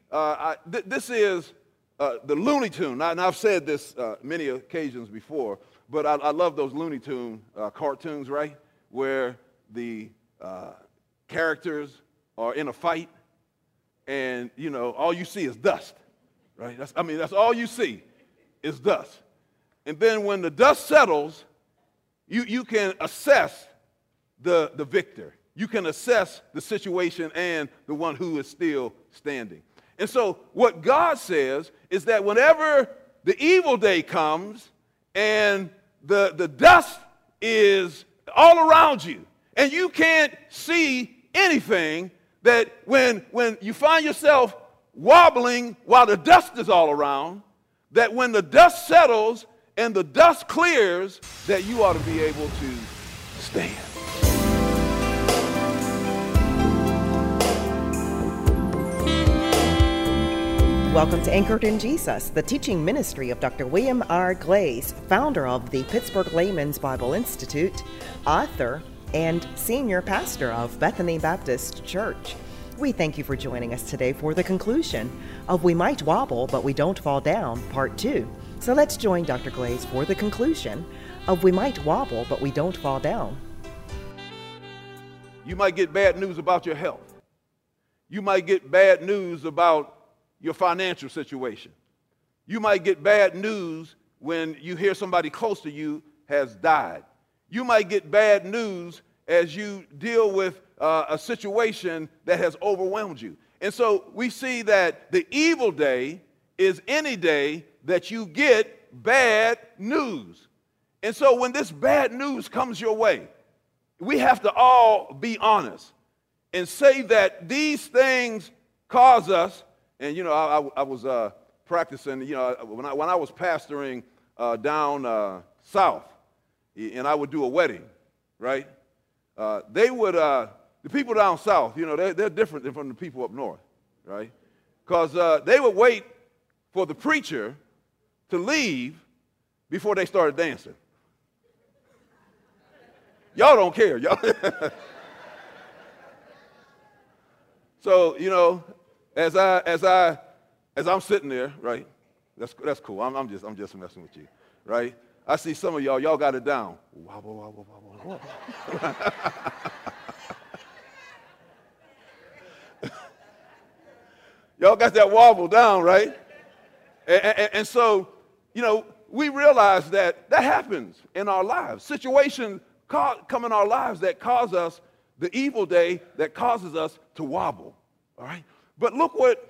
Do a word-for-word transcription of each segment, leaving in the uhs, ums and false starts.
uh, I, th- this is uh, the Looney Tune. Now, and I've said this uh, many occasions before, but I, I love those Looney Tune uh, cartoons, right? Where the uh, characters are in a fight, and, you know, all you see is dust, right? That's, I mean, that's all you see is dust. And then when the dust settles, you, you can assess the, the victor. You can assess the situation and the one who is still standing. And so what God says is that whenever the evil day comes and the, the dust is all around you and you can't see anything, that when, when you find yourself wobbling while the dust is all around, that when the dust settles and the dust clears, that you ought to be able to stand. Welcome to Anchored in Jesus, the teaching ministry of Doctor William R. Glaze, founder of the Pittsburgh Layman's Bible Institute, author, and senior pastor of Bethany Baptist Church. We thank you for joining us today for the conclusion of We Might Wobble, But We Don't Fall Down, Part two. So let's join Doctor Glaze for the conclusion of We Might Wobble, But We Don't Fall Down. You might get bad news about your health. You might get bad news about your financial situation. You might get bad news when you hear somebody close to you has died. You might get bad news as you deal with uh, a situation that has overwhelmed you. And so we see that the evil day is any day that you get bad news. And so when this bad news comes your way, we have to all be honest and say that these things cause us. And, you know, I, I, I was uh, practicing, you know, when I, when I was pastoring uh, down uh, south, and I would do a wedding, right? Uh, they would, uh, the people down south, you know, they're, they're different than from the people up north, right? Because uh, they would wait for the preacher to leave before they started dancing. Y'all don't care, y'all. So, you know, As I as I as I'm sitting there, right? That's that's cool. I'm, I'm just I'm just messing with you, right? I see some of y'all. Y'all got it down. Wobble, wobble, wobble, wobble. Y'all got that wobble down, right? And, and, and so, you know, we realize that that happens in our lives. Situations ca- come in our lives that cause us the evil day that causes us to wobble. All right. But look what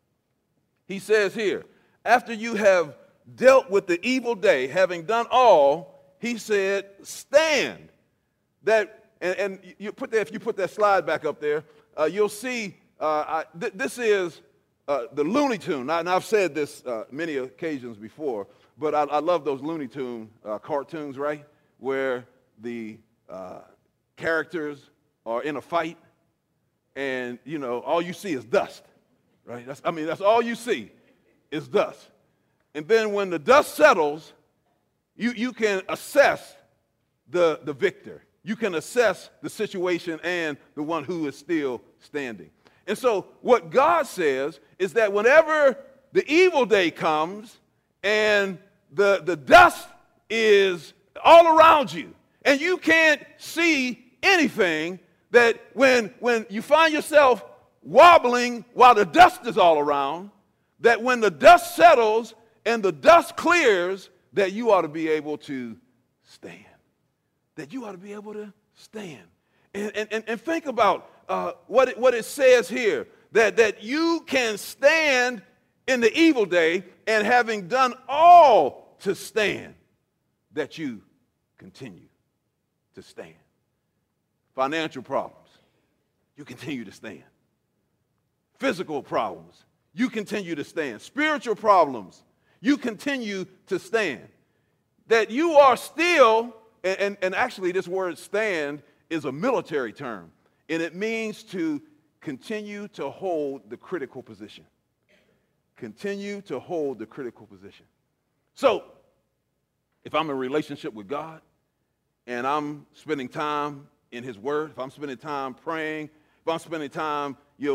he says here. After you have dealt with the evil day, having done all, he said, stand. That, and, and you put that, if you put that slide back up there, uh, you'll see uh, I, th- this is uh, the Looney Tune. Now, and I've said this uh, many occasions before, but I, I love those Looney Tune uh, cartoons, right? Where the uh, characters are in a fight, and, you know, all you see is dust. Right? That's, I mean, that's all you see is dust. And then when the dust settles, you, you can assess the, the victor. You can assess the situation and the one who is still standing. And so what God says is that whenever the evil day comes and the, the dust is all around you and you can't see anything, that when, when you find yourself wobbling while the dust is all around, that when the dust settles and the dust clears, that you ought to be able to stand. That you ought to be able to stand. And, and, and think about uh, what, it, what it says here, that, that you can stand in the evil day, and having done all to stand, that you continue to stand. Financial problems, you continue to stand. Physical problems, you continue to stand. Spiritual problems, you continue to stand. That you are still, and, and, and actually this word stand is a military term, and it means to continue to hold the critical position. Continue to hold the critical position. So, if I'm in a relationship with God, and I'm spending time in His Word, if I'm spending time praying, if I'm spending time, you know,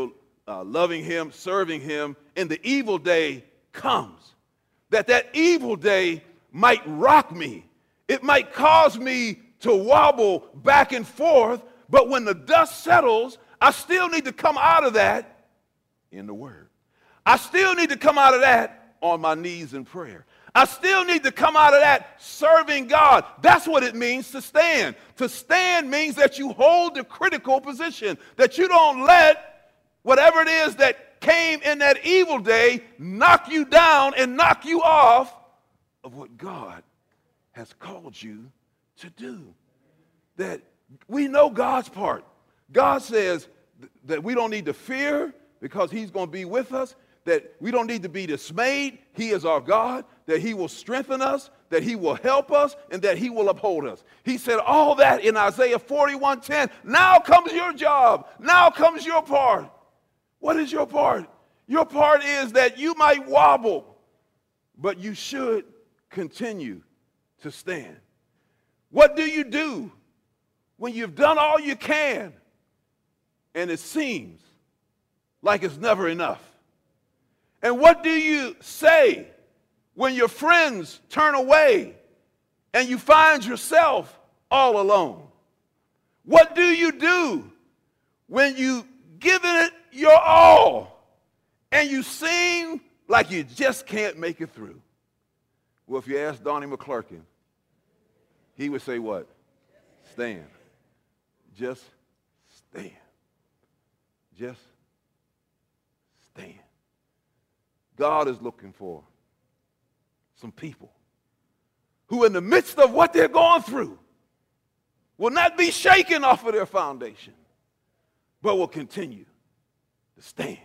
uh, loving him, serving him, and the evil day comes, that that evil day might rock me. It might cause me to wobble back and forth, but when the dust settles, I still need to come out of that in the Word. I still need to come out of that on my knees in prayer. I still need to come out of that serving God. That's what it means to stand. To stand means that you hold the critical position, that you don't let whatever it is that came in that evil day knock you down and knock you off of what God has called you to do. That we know God's part. God says th- that we don't need to fear because he's going to be with us, that we don't need to be dismayed. He is our God, that he will strengthen us, that he will help us, and that he will uphold us. He said all that in Isaiah forty-one ten. Now comes your job. Now comes your part. What is your part? Your part is that you might wobble, but you should continue to stand. What do you do when you've done all you can and it seems like it's never enough? And what do you say when your friends turn away and you find yourself all alone? What do you do when you given it your all and you seem like you just can't make it through? Well, if you ask Donnie McClurkin, he would say what? Stand. Just stand. Just stand. God is looking for some people who in the midst of what they're going through will not be shaken off of their foundation, but will continue to stand.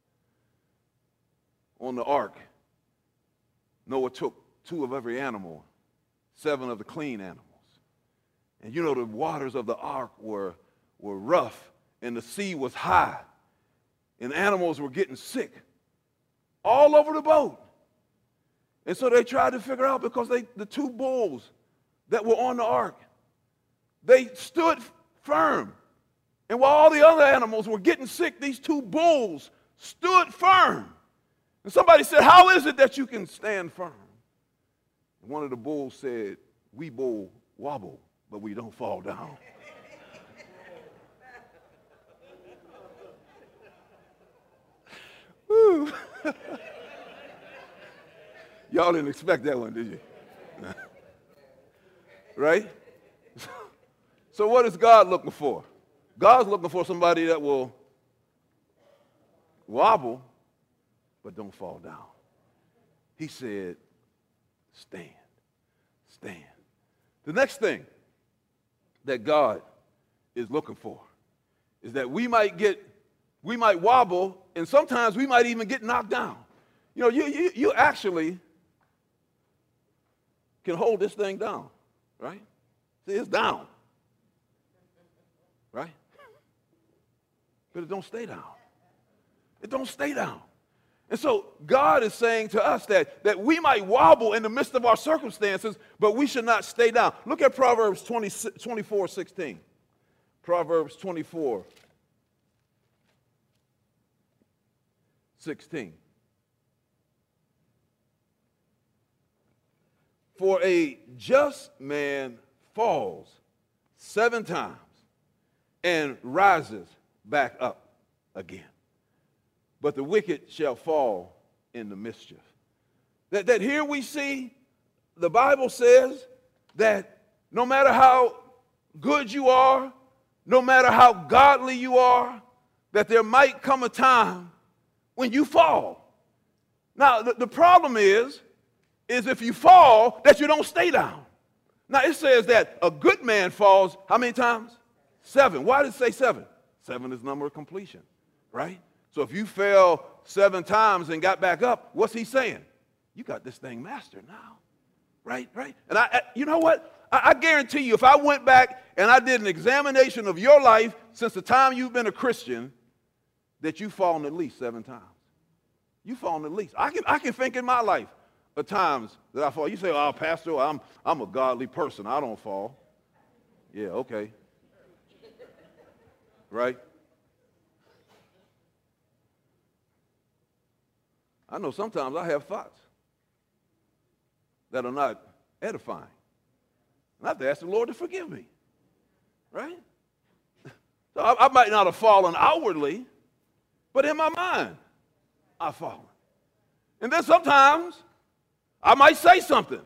On the ark, Noah took two of every animal, seven of the clean animals. And you know the waters of the ark were, were rough and the sea was high and animals were getting sick all over the boat. And so they tried to figure out, because they, the two bulls that were on the ark, they stood firm. And while all the other animals were getting sick, these two bulls stood firm. And somebody said, how is it that you can stand firm? And one of the bulls said, we bull wobble, but we don't fall down. Woo. Y'all didn't expect that one, did you? Right? So what is God looking for? God's looking for somebody that will wobble, but don't fall down. He said, stand, stand. The next thing that God is looking for is that we might get, we might wobble, and sometimes we might even get knocked down. You know, you, you, you actually can hold this thing down, right? See, it's down, right? But it don't stay down. It don't stay down. And so God is saying to us that, that we might wobble in the midst of our circumstances, but we should not stay down. Look at Proverbs twenty, twenty-four sixteen. Proverbs twenty-four sixteen. For a just man falls seven times and rises back up again, but the wicked shall fall in the mischief. That, that here we see the Bible says that no matter how good you are, no matter how godly you are, that there might come a time when you fall. Now, the, the problem is, is if you fall, that you don't stay down. Now, it says that a good man falls how many times? Seven. Why does it say seven? Seven is the number of completion, right? So if you fell seven times and got back up, what's he saying? You got this thing mastered now, right? Right? And I, I you know what? I, I guarantee you, if I went back and I did an examination of your life since the time you've been a Christian, that you've fallen at least seven times. You've fallen at least. I can, I can think in my life of times that I fall. You say, oh, Pastor, I'm, I'm a godly person. I don't fall. Yeah, okay. Right? I know sometimes I have thoughts that are not edifying. And I have to ask the Lord to forgive me, right? So I, I might not have fallen outwardly, but in my mind, I've fallen. And then sometimes I might say something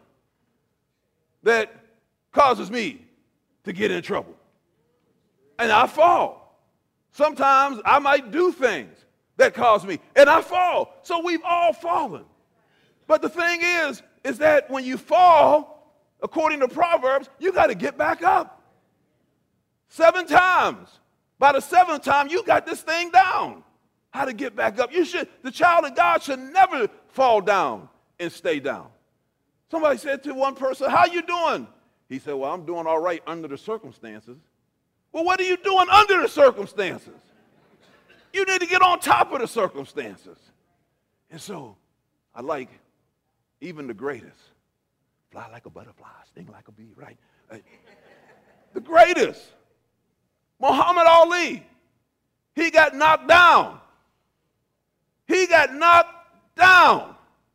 that causes me to get in trouble. And I fall. Sometimes I might do things that cause me, and I fall. So we've all fallen. But the thing is, is that when you fall, according to Proverbs, you got to get back up. Seven times. By the seventh time, you got this thing down. How to get back up. You should, the child of God should never fall down and stay down. Somebody said to one person, how you doing? He said, well, I'm doing all right under the circumstances. Well, what are you doing under the circumstances? You need to get on top of the circumstances. And so I like even the greatest. Fly like a butterfly, sting like a bee, right? Uh, the greatest. Muhammad Ali. He got knocked down. He got knocked down.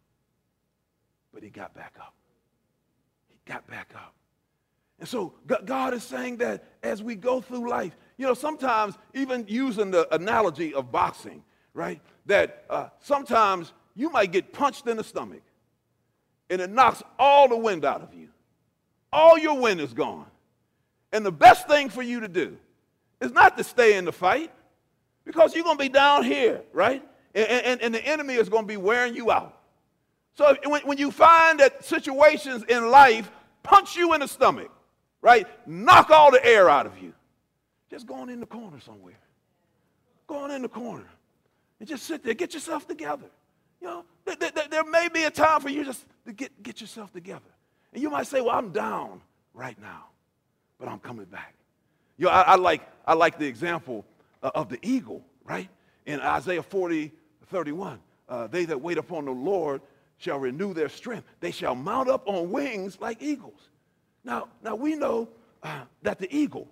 But he got back up. He got back up. And so God is saying that as we go through life, you know, sometimes even using the analogy of boxing, right, that uh, sometimes you might get punched in the stomach and it knocks all the wind out of you. All your wind is gone. And the best thing for you to do is not to stay in the fight because you're going to be down here, right? And, and, and the enemy is going to be wearing you out. So when, when you find that situations in life punch you in the stomach, right, knock all the air out of you, just go on in the corner somewhere. Go on in the corner and just sit there. Get yourself together. You know, there, there, there may be a time for you just to get, get yourself together. And you might say, well, I'm down right now, but I'm coming back. You know, I, I, like, I like the example uh, of the eagle, right? In Isaiah forty, thirty-one, uh, they that wait upon the Lord shall renew their strength. They shall mount up on wings like eagles. Now, now we know uh, that the eagle,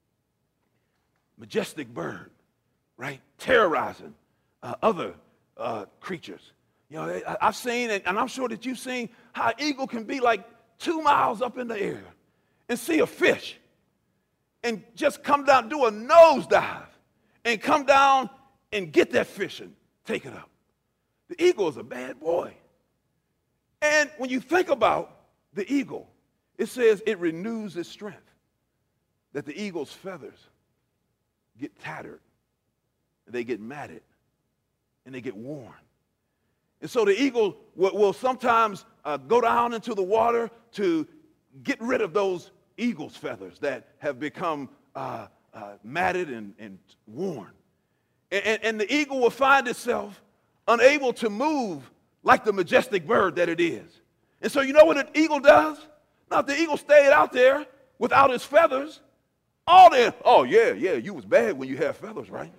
majestic bird, right, terrorizing uh, other uh, creatures. You know, I, I've seen, and I'm sure that you've seen how an eagle can be like two miles up in the air and see a fish and just come down, do a nosedive, and come down and get that fish and take it up. The eagle is a bad boy. And when you think about the eagle, it says it renews its strength, that the eagle's feathers get tattered, and they get matted, and they get worn. And so the eagle will, will sometimes uh, go down into the water to get rid of those eagle's feathers that have become uh, uh, matted and, and worn. And, and, and the eagle will find itself unable to move like the majestic bird that it is. And so you know what an eagle does? Now, if the eagle stayed out there without his feathers, all the, oh, yeah, yeah, you was bad when you had feathers, right?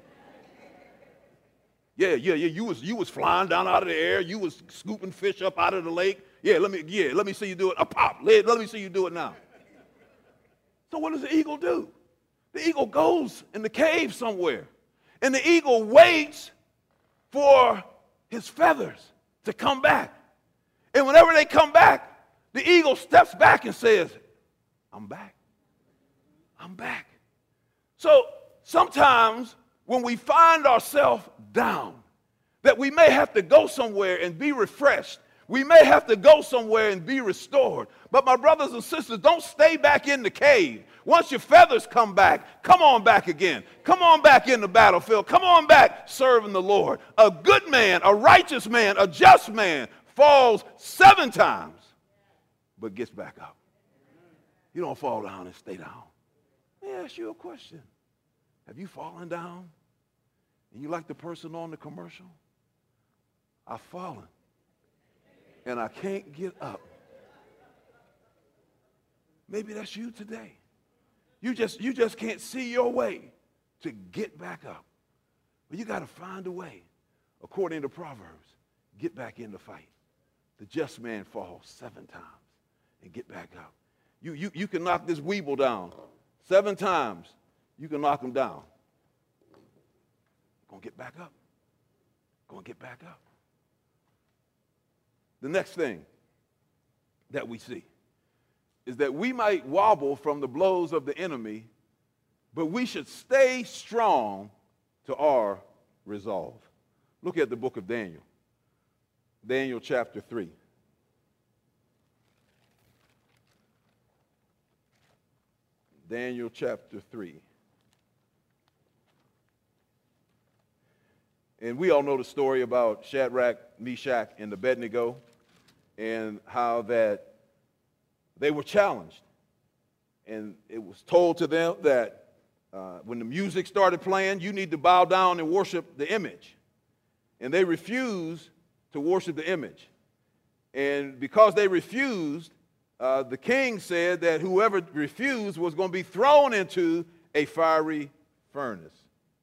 Yeah, yeah, yeah, you was, you was flying down out of the air. You was scooping fish up out of the lake. Yeah, let me, yeah, let me see you do it. A pop, let, let me see you do it now. So what does the eagle do? The eagle goes in the cave somewhere, and the eagle waits for his feathers to come back. And whenever they come back, the eagle steps back and says, I'm back. I'm back. So sometimes when we find ourselves down, that we may have to go somewhere and be refreshed. We may have to go somewhere and be restored. But my brothers and sisters, don't stay back in the cave. Once your feathers come back, come on back again. Come on back in the battlefield. Come on back serving the Lord. A good man, a righteous man, a just man falls seven times, but gets back up. You don't fall down and stay down. Let me ask you a question. Have you fallen down? And you like the person on the commercial? I've fallen, and I can't get up. Maybe that's you today. You just, you just can't see your way to get back up. But you got to find a way, according to Proverbs, get back in the fight. The just man falls seven times and get back up. You, you, you can knock this weeble down seven times. You can knock him down. Gonna get back up. Gonna get back up. the next thing that we see is that we might wobble from the blows of the enemy, but we should stay strong to our resolve. Look at the book of Daniel, Daniel chapter three. Daniel chapter three. And we all know the story about Shadrach, Meshach, and Abednego, and how that they were challenged. And it was told to them that uh, when the music started playing, you need to bow down and worship the image. And they refused to worship the image. And because they refused, uh, the king said that whoever refused was going to be thrown into a fiery furnace.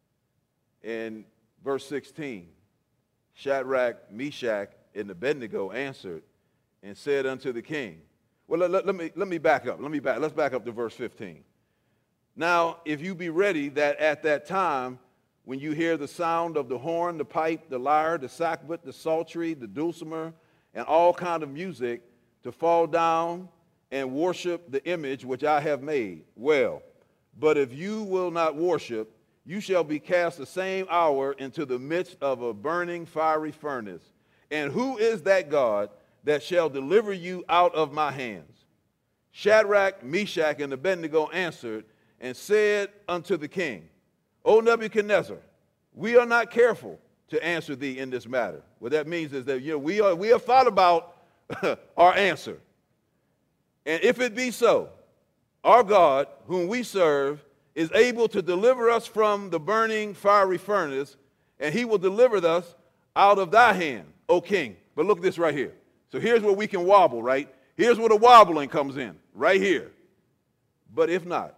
And verse sixteen, Shadrach, Meshach, and Abednego answered and said unto the king, well, let, let, let, me, let me back up. Let me back. Let's back up to verse fifteen. Now, if you be ready that at that time, when you hear the sound of the horn, the pipe, the lyre, the sackbut, the psaltery, the dulcimer, and all kind of music, to fall down and worship the image which I have made. Well, but if you will not worship, you shall be cast the same hour into the midst of a burning fiery furnace. And who is that God that shall deliver you out of my hands? Shadrach, Meshach, and Abednego answered and said unto the king, O Nebuchadnezzar, we are not careful to answer thee in this matter. What that means is that, you know, we, are, we have thought about our answer. And if it be so, our God, whom we serve, is able to deliver us from the burning fiery furnace, and he will deliver us out of thy hand, O king. But look at this right here. So here's where we can wobble, right? Here's where the wobbling comes in, right here. But if not,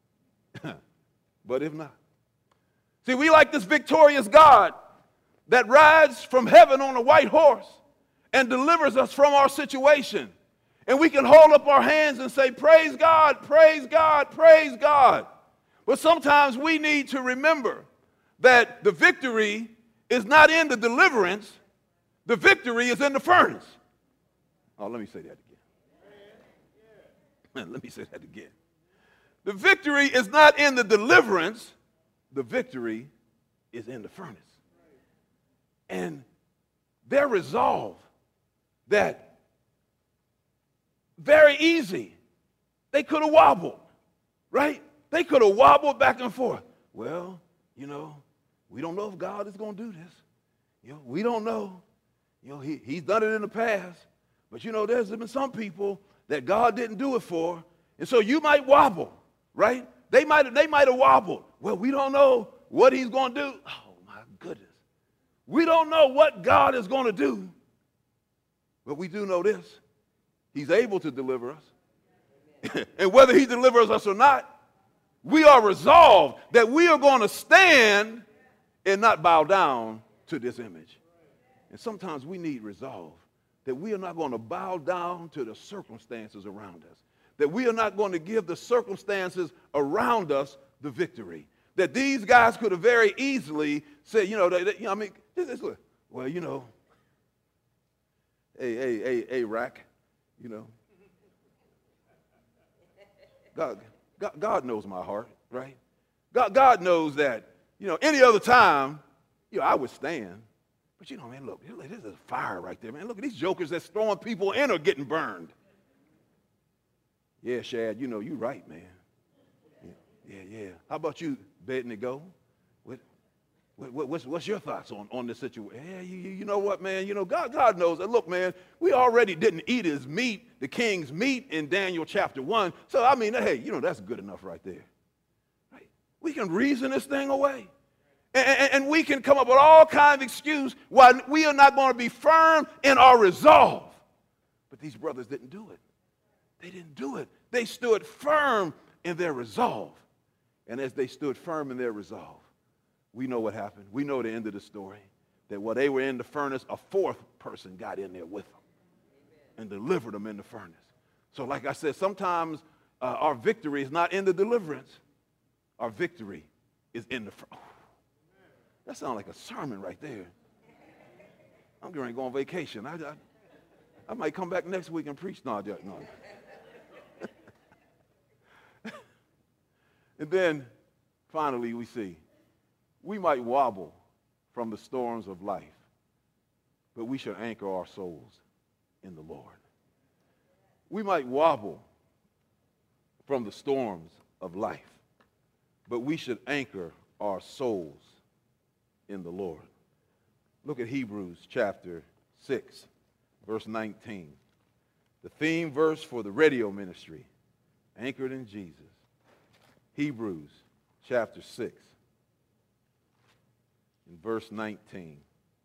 but if not. See, we like this victorious God that rides from heaven on a white horse and delivers us from our situation. And we can hold up our hands and say, praise God, praise God, praise God. But sometimes we need to remember that the victory is not in the deliverance. The victory is in the furnace. Oh, let me say that again. Let me say that again. The victory is not in the deliverance. The victory is in the furnace. And their resolve that very easy, they could have wobbled, right? They could have wobbled back and forth. Well, you know, we don't know if God is going to do this. You know, we don't know. You know, he, he's done it in the past. But, you know, there's been some people that God didn't do it for. And so you might wobble, right? They might, they might have wobbled. Well, we don't know what he's going to do. Oh, my goodness. We don't know what God is going to do. But we do know this. He's able to deliver us. And whether he delivers us or not, we are resolved that we are going to stand and not bow down to this image. And sometimes we need resolve that we are not going to bow down to the circumstances around us, that we are not going to give the circumstances around us the victory, that these guys could have very easily said, you know, they, they, you know I mean, this is, well, you know, hey, hey, hey, hey, Rack, you know, God, God, God knows my heart, right? God, God knows that, you know, any other time, you know, I would stand. But, you know, man, look, this is a fire right there, man. Look at these jokers that's throwing people in or getting burned. Yeah, Shad, you know, you're right, man. Yeah, yeah, yeah. How about you, Abednego? What, what, what's, what's your thoughts on, on this situation? Yeah, you, you know what, man? You know, God, God knows that. Look, man, we already didn't eat his meat, the king's meat, in Daniel chapter one. So, I mean, hey, you know, that's good enough right there. Right? We can reason this thing away. And, and we can come up with all kinds of excuses why we are not going to be firm in our resolve. But these brothers didn't do it. They didn't do it. They stood firm in their resolve. And as they stood firm in their resolve, we know what happened. We know the end of the story, that while they were in the furnace, a fourth person got in there with them and delivered them in the furnace. So like I said, sometimes uh, our victory is not in the deliverance. Our victory is in the furnace. That sounds like a sermon right there. I'm going to go on vacation. I, I, I might come back next week and preach. No, no. And then, finally, we see, we might wobble from the storms of life, but we should anchor our souls in the Lord. We might wobble from the storms of life, but we should anchor our souls in the Lord. Look at Hebrews chapter six, verse nineteen. The theme verse for the radio ministry, anchored in Jesus. Hebrews chapter six, in verse nineteen.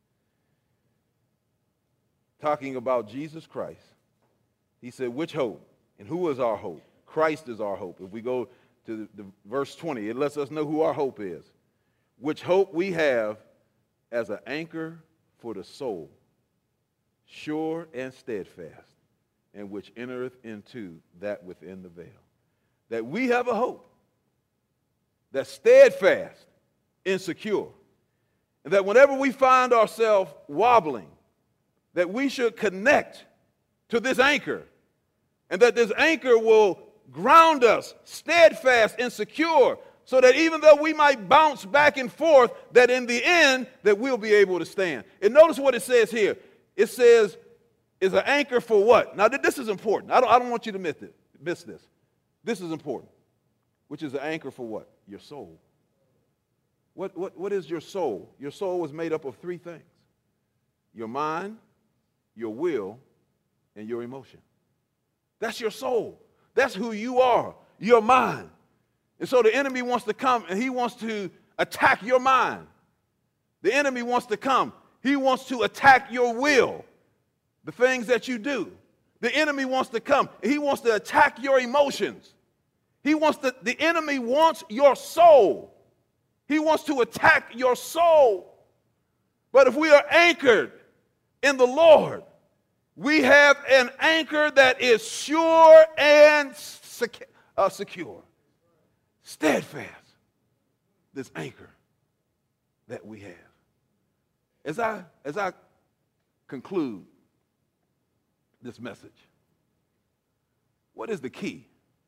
Talking about Jesus Christ, he said, which hope? And who is our hope? Christ is our hope. If we go to the, the verse twenty, it lets us know who our hope is. Which hope we have as an anchor for the soul, sure and steadfast, and which entereth into that within the veil. That we have a hope that's steadfast and secure. And that whenever we find ourselves wobbling, that we should connect to this anchor. And that this anchor will ground us steadfast and secure, so that even though we might bounce back and forth, that in the end, that we'll be able to stand. And notice what it says here. It says, is an anchor for what? Now, this is important. I don't, I don't want you to miss this. Miss this. This is important. Which is an anchor for what? Your soul. What, what, what is your soul? Your soul is made up of three things. Your mind, your will, and your emotion. That's your soul. That's who you are, your mind. And so the enemy wants to come and he wants to attack your mind. The enemy wants to come. He wants to attack your will, the things that you do. The enemy wants to come and he wants to attack your emotions. He wants to, the enemy wants your soul. He wants to attack your soul. But if we are anchored in the Lord, we have an anchor that is sure and sec- uh, secure. Steadfast. This anchor that we have. As I, as I conclude this message, what is the key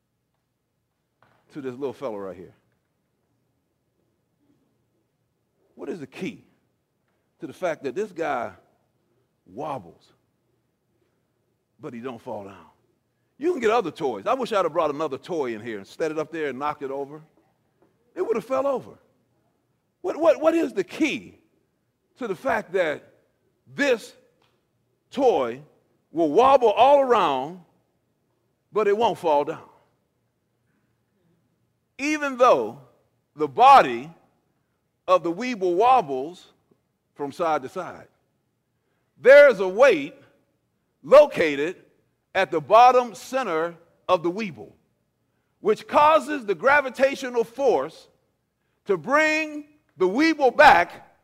to this little fellow right here? What is the key to the fact that this guy wobbles, but he don't fall down? You can get other toys. I wish I'd have brought another toy in here and set it up there and knocked it over. It would have fell over. What, what, what is the key to the fact that this toy will wobble all around, but it won't fall down? Even though the body of the Weeble wobbles from side to side, there is a weight located at the bottom center of the Weeble, which causes the gravitational force to bring the Weeble back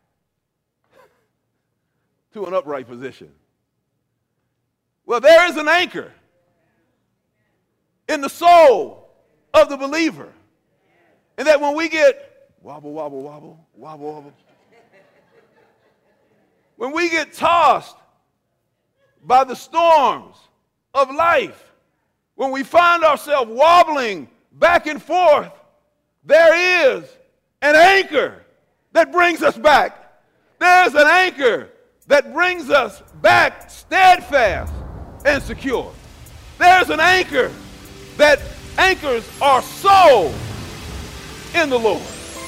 to an upright position. Well, there is an anchor in the soul of the believer. And that when we get wobble, wobble, wobble, wobble, wobble, when we get tossed by the storms of life, when we find ourselves wobbling back and forth, there is an anchor that brings us back. There's an anchor that brings us back steadfast and secure. There's an anchor that anchors our soul in the Lord.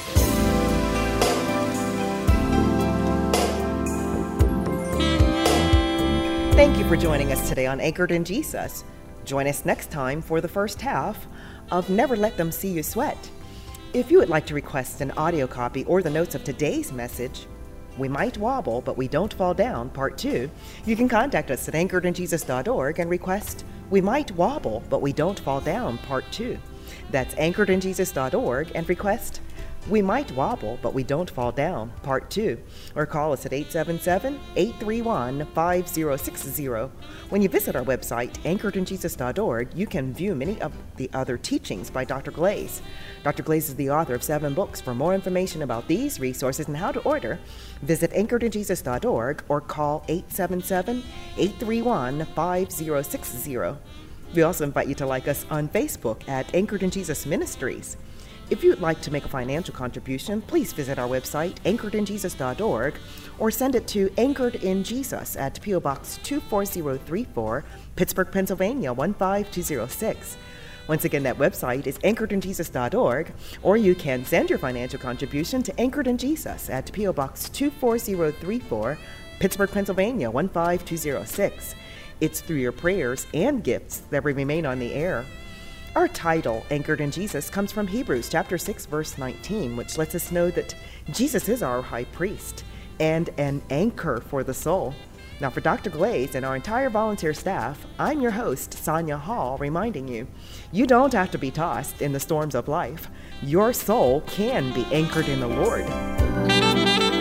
Thank you for joining us today on Anchored in Jesus. Join us next time for the first half of Never Let Them See You Sweat. If you would like to request an audio copy or the notes of today's message, We Might Wobble, But We Don't Fall Down, Part two, you can contact us at anchored in jesus dot org and request We Might Wobble, But We Don't Fall Down, Part two. That's anchored in jesus dot org and request We Might Wobble, But We Don't Fall Down, Part two, or call us at eight seven seven, eight three one, five zero six zero. When you visit our website, anchored in jesus dot org, you can view many of the other teachings by Doctor Glaze. Doctor Glaze is the author of seven books. For more information about these resources and how to order, visit anchored in jesus dot org or call eight seven seven, eight three one, five zero six zero. We also invite you to like us on Facebook at Anchored in Jesus Ministries. If you'd like to make a financial contribution, please visit our website, anchored in jesus dot org, or send it to Anchored in Jesus at P O Box two four zero three four, Pittsburgh, Pennsylvania one five two zero six. Once again, that website is anchored in jesus dot org, or you can send your financial contribution to Anchored in Jesus at P O Box two four zero three four, Pittsburgh, Pennsylvania one five two zero six. It's through your prayers and gifts that we remain on the air. Our title, Anchored in Jesus, comes from Hebrews chapter six, verse nineteen, which lets us know that Jesus is our high priest and an anchor for the soul. Now, for Doctor Glaze and our entire volunteer staff, I'm your host, Sonia Hall, reminding you, you don't have to be tossed in the storms of life. Your soul can be anchored in the Lord.